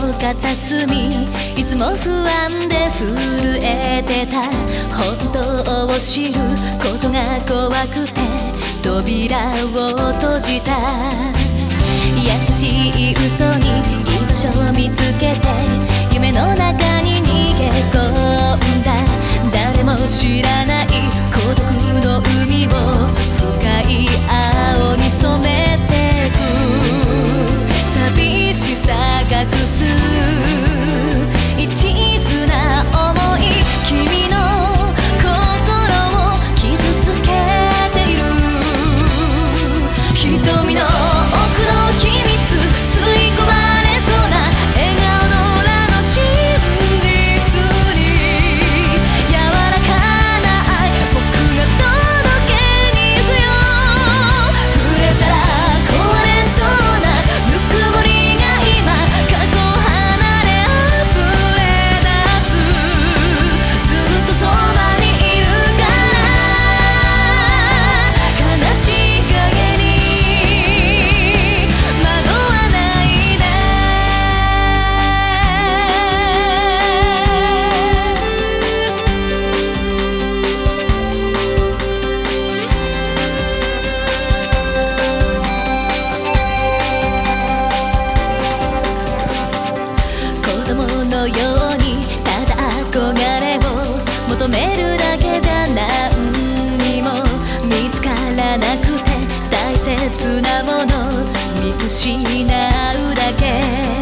片隅いつも不安で震えてた。本当を知ることが怖くて扉を閉じた。優しい嘘に居場所を見つけて夢の中に逃げ込んだ。誰も知らない孤独の海を深い青に染めてく。寂しさ隠す一途な想い、君の心を傷つけている。瞳の奥の秘密吸い込まれそうな笑顔の裏の真実に柔らかな愛、僕が届けに行くよ。触れたら壊れそうなぬくもりが今過去離れ溢れ出す。ずっとそばにいるから悲しい影に惑わないで。子供のようにただ憧れを求めるだけじゃ何にも見つからなくて、大切なもの見失うだけ。